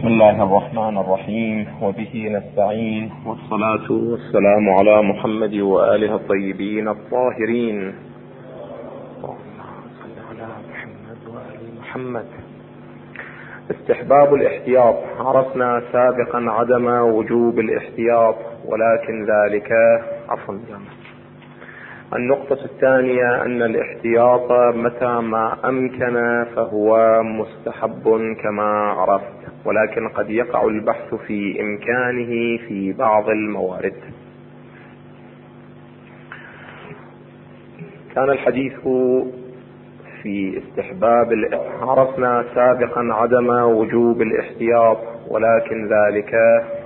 بسم الله الرحمن الرحيم، وبه نستعين، والصلاة والسلام على محمد وآله الطيبين الطاهرين. اللهم صل على محمد وآل محمد. استحباب الاحتياط. عرفنا سابقا عدم وجوب الاحتياط، ولكن ذلك النقطة الثانية أن الاحتياط متى ما أمكن فهو مستحب كما عرفت، ولكن قد يقع البحث في إمكانه في بعض الموارد. كان الحديث في استحباب عرفنا سابقا عدم وجوب الاحتياط، ولكن ذلك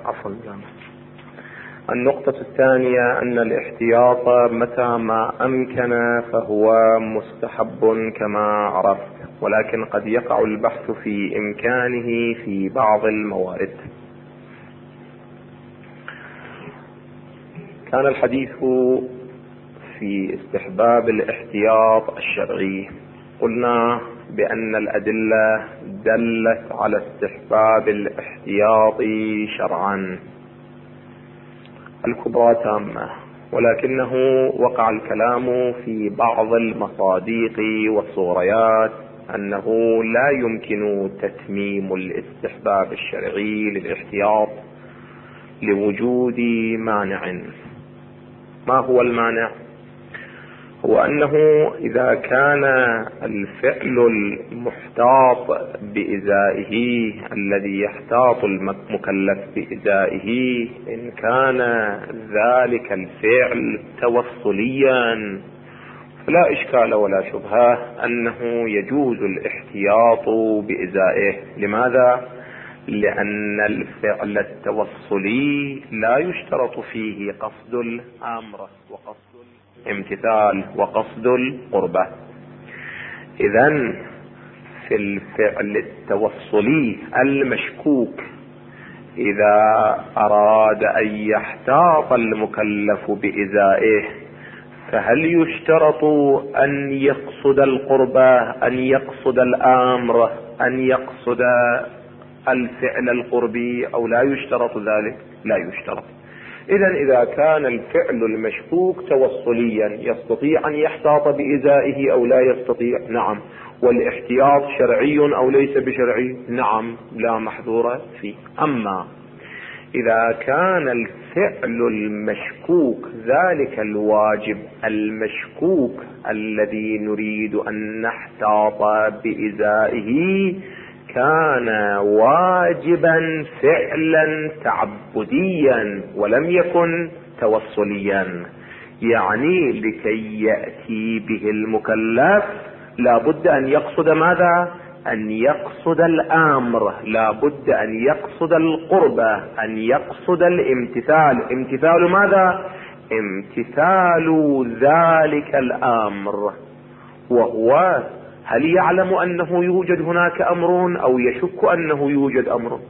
النقطة الثانية أن الاحتياط متى ما أمكن فهو مستحب كما عرفت، ولكن قد يقع البحث في إمكانه في بعض الموارد. كان الحديث في استحباب الاحتياط الشرعي. قلنا بأن الأدلة دلت على استحباب الاحتياط شرعا الكبرى تامة، ولكنه وقع الكلام في بعض المصادق والصوريات أنه لا يمكن تتميم الاستحباب الشرعي للاحتياط لوجود مانع. ما هو المانع؟ هو أنه إذا كان الفعل المحتاط بإزائه الذي يحتاط المكلف بإزائه، إن كان ذلك الفعل توصليا فلا إشكال ولا شبهة أنه يجوز الاحتياط بإزائه. لماذا؟ لأن الفعل التوصلي لا يشترط فيه قصد الأمر وقصد الامتثال وقصد القربة. إذن في الفعل التوصلي المشكوك إذا أراد أن يحتاط المكلف بإزائه، فهل يشترط أن يقصد القربة، أن يقصد الأمر، أن يقصد الفعل القربي، أو لا يشترط ذلك؟ لا يشترط. إذن إذا كان الفعل المشكوك توصليا يستطيع أن يحتاط بإزائه أو لا يستطيع؟ نعم. والاحتياط شرعي أو ليس بشرعي؟ نعم، لا محظور فيه. أما إذا كان الفعل المشكوك ذلك الواجب المشكوك الذي نريد أن نحتاط بإزائه كان واجبا فعلا تعبديا ولم يكن توصليا، يعني لكي يأتي به المكلف لا بد أن يقصد ماذا؟ أن يقصد الأمر، لا بد أن يقصد القربة، أن يقصد الامتثال. امتثال ماذا؟ امتثال ذلك الأمر. وهو هل يعلم أنه يوجد هناك أمر أو يشك أنه يوجد أمر؟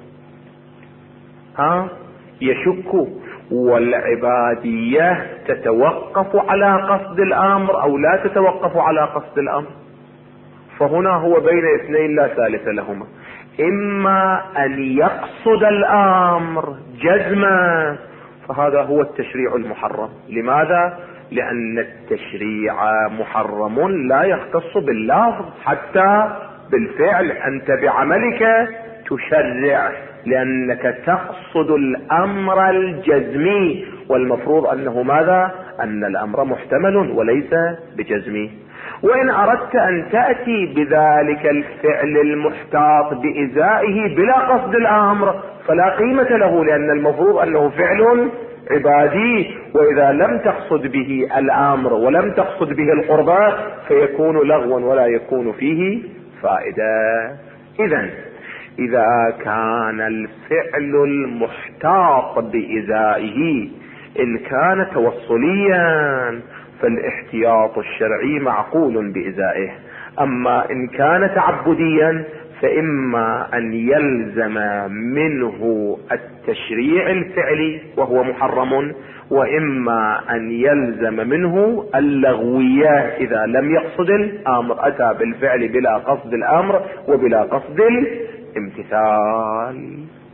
يشك. والعبادية تتوقف على قصد الأمر أو لا تتوقف على قصد الأمر؟ فهنا هو بين اثنين لا ثالث لهما. إما أن يقصد الأمر جزما، فهذا هو التشريع المحرم. لماذا؟ لأن التشريع محرم لا يختص باللفظ حتى بالفعل. أنت بعملك تشرع لأنك تقصد الأمر الجزمي، والمفروض أنه ماذا؟ أن الأمر محتمل وليس بجزمي. وإن أردت أن تأتي بذلك الفعل المحتاط بإزائه بلا قصد الأمر فلا قيمة له، لأن المفروض أنه فعل عبادي، وإذا لم تقصد به الأمر ولم تقصد به القربة فيكون لغوا ولا يكون فيه فائدة. إذن إذا كان الفعل المحتاط بإزائه إن كان توصليا فالاحتياط الشرعي معقول بإزائه. أما إن كان تعبديا فإما أن يلزم منه التشريع الفعلي وهو محرم، وإما أن يلزم منه اللغوية إذا لم يقصد الأمر، أتى بالفعل بلا قصد الأمر وبلا قصد الامتثال.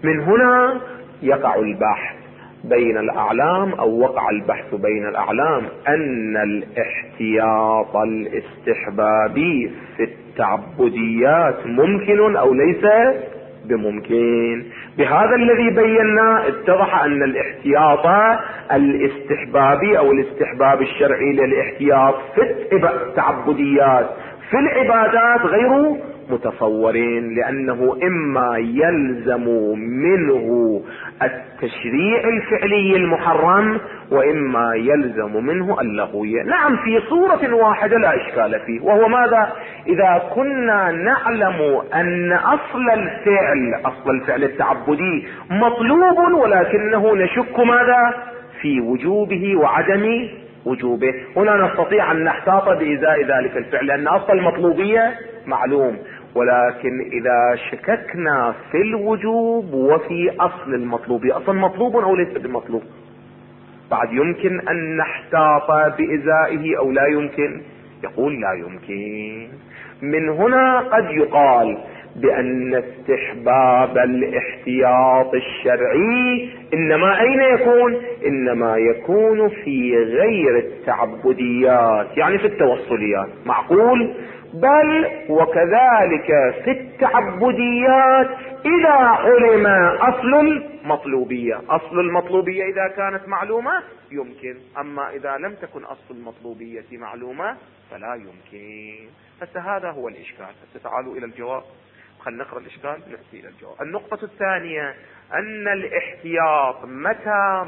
من هنا يقع البحث بين الأعلام، أو وقع البحث بين الأعلام، أن الاحتياط الاستحبابي في التعبديات ممكن أو ليس بممكن. بهذا الذي بيناه اتضح أن الاحتياط الاستحبابي أو الاستحباب الشرعي للاحتياط في التعبديات في العبادات غير متصورين، لأنه إما يلزم منه التشريع الفعلي المحرم، وإما يلزم منه اللغوية. نعم، في صورة واحدة لا إشكال فيه، وهو ماذا؟ إذا كنا نعلم أن أصل الفعل التعبدي مطلوب، ولكنه نشك ماذا؟ في وجوبه وعدم وجوبه، هنا نستطيع أن نحتاط بإزاء ذلك الفعل، لأن أصل المطلوبية معلوم. ولكن إذا شككنا في الوجوب وفي أصل المطلوبية، أصل مطلوب أو ليس بمطلوب، بعد يمكن أن نحتاط بإزائه أو لا يمكن؟ يقول لا يمكن. من هنا قد يقال بأن استحباب الاحتياط الشرعي إنما أين يكون؟ إنما يكون في غير التعبديات، يعني في التوصليات، معقول؟ بل وكذلك في التعبديات إذا علم أصل المطلوبية. أصل المطلوبية إذا كانت معلومة يمكن، أما إذا لم تكن أصل المطلوبية معلومة فلا يمكن. هذا هو الإشكال. تعالوا إلى الجواب، خلينا نقرأ الإشكال نأتي إلى الجواب. النقطة الثانية أن الاحتياط متى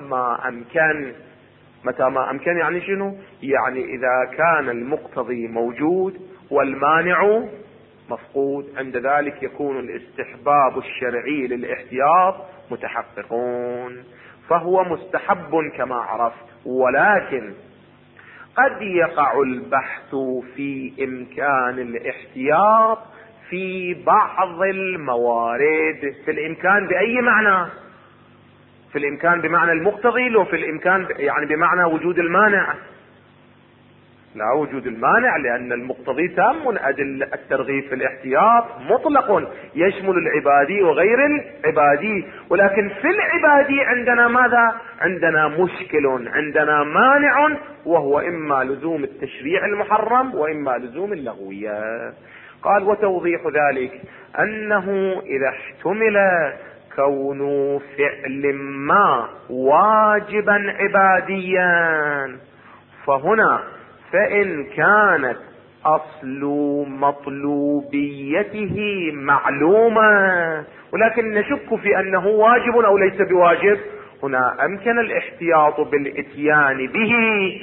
ما أمكن يعني شنو؟ يعني إذا كان المقتضي موجود والمانع مفقود، عند ذلك يكون الاستحباب الشرعي للاحتياط متحققون، فهو مستحب كما عرفت. ولكن قد يقع البحث في إمكان الاحتياط في بعض الموارد. في الإمكان بأي معنى؟ في الإمكان بمعنى المقتضي، لو في الإمكان يعني بمعنى وجود المانع؟ لا وجود المانع، لأن المقتضي تام. أدل الترغيب في الاحتياط مطلق يشمل العبادي وغير العبادي، ولكن في العبادي عندنا ماذا؟ عندنا مشكل، عندنا مانع، وهو إما لزوم التشريع المحرم وإما لزوم اللغوية. قال وتوضيح ذلك أنه إذا احتمل كون فعل ما واجبا عباديا، فهنا فإن كانت أصل مطلوبيته معلومة ولكن نشك في أنه واجب أو ليس بواجب، هنا أمكن الاحتياط بالإتيان به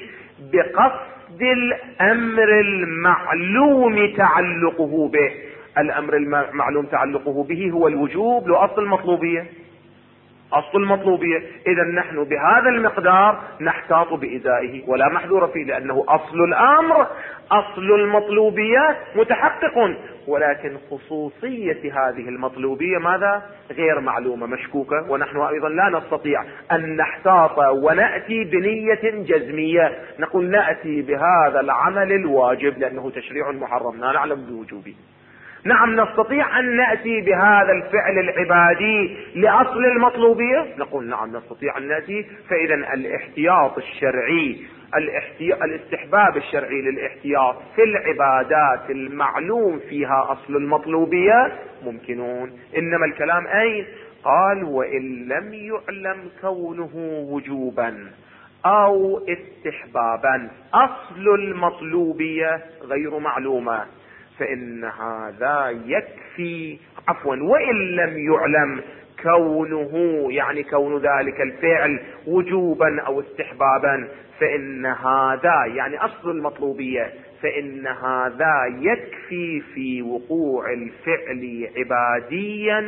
بقصد الأمر المعلوم تعلقه به. الأمر المعلوم تعلقه به هو الوجوب، لو أصل المطلوبية. أصل المطلوبية، إذا نحن بهذا المقدار نحتاط بإزائه ولا محذور فيه، لأنه أصل الأمر أصل المطلوبية متحقق، ولكن خصوصية هذه المطلوبية ماذا؟ غير معلومة، مشكوكة. ونحن أيضا لا نستطيع أن نحتاط ونأتي بنية جزمية، نقول نأتي بهذا العمل الواجب لأنه تشريع محرم لا نعلم بوجوبه. نعم نستطيع أن نأتي بهذا الفعل العبادي لأصل المطلوبية، نقول نعم نستطيع أن نأتي. فإذا الاحتياط الشرعي الاستحباب الشرعي للاحتياط في العبادات المعلوم فيها أصل المطلوبية ممكنون. إنما الكلام أين؟ قال وإن لم يعلم كونه وجوبا أو استحبابا، أصل المطلوبية غير معلومة، فإن هذا يكفي. وإن لم يعلم كونه، يعني كون ذلك الفعل وجوبا أو استحبابا، فإن هذا يعني أصل المطلوبية، فإن هذا يكفي في وقوع الفعل عباديا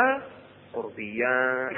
وقربيا.